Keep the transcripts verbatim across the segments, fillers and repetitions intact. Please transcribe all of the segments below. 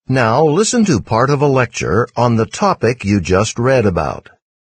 Now listen to part of a lecture on the topic you just read about.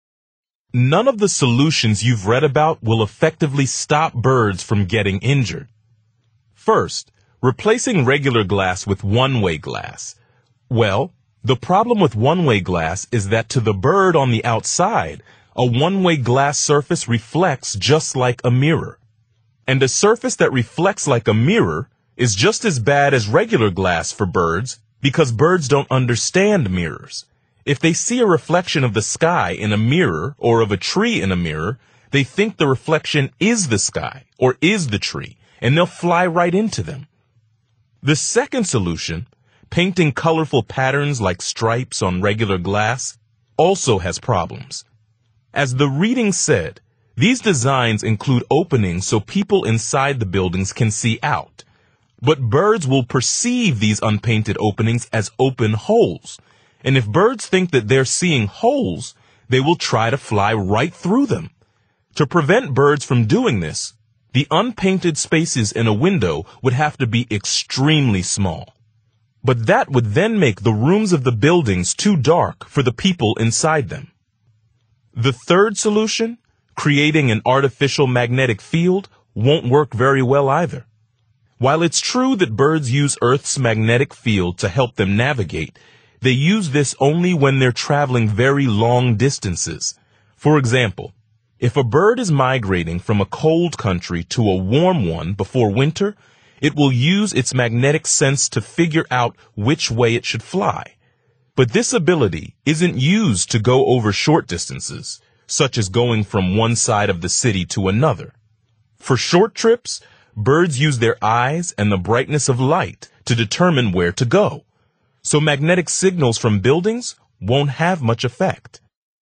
None of the solutions you've read about will effectively stop birds from getting injured. First, replacing regular glass with one-way glass. Well, the problem with one-way glass is that to the bird on the outside, a one-way glass surface reflects just like a mirror. And a surface that reflects like a mirror is just as bad as regular glass for birds because birds don't understand mirrors. If they see a reflection of the sky in a mirror or of a tree in a mirror, they think the reflection is the sky or is the tree, and they'll fly right into them. The second solution, painting colorful patterns like stripes on regular glass, also has problems. As the reading said, these designs include openings so people inside the buildings can see out. But birds will perceive these unpainted openings as open holes. And if birds think that they're seeing holes, they will try to fly right through them. To prevent birds from doing this, the unpainted spaces in a window would have to be extremely small. But that would then make the rooms of the buildings too dark for the people inside them. The third solution, creating an artificial magnetic field, won't work very well either. While it's true that birds use Earth's magnetic field to help them navigate, they use this only when they're traveling very long distances. For example, if a bird is migrating from a cold country to a warm one before winter, it will use its magnetic sense to figure out which way it should fly. But this ability isn't used to go over short distances, such as going from one side of the city to another. For short trips, birds use their eyes and the brightness of light to determine where to go. So magnetic signals from buildings won't have much effect.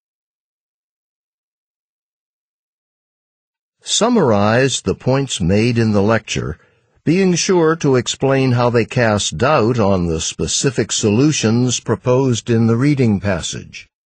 Summarize the points made in the lecture, being sure to explain how they cast doubt on the specific solutions proposed in the reading passage.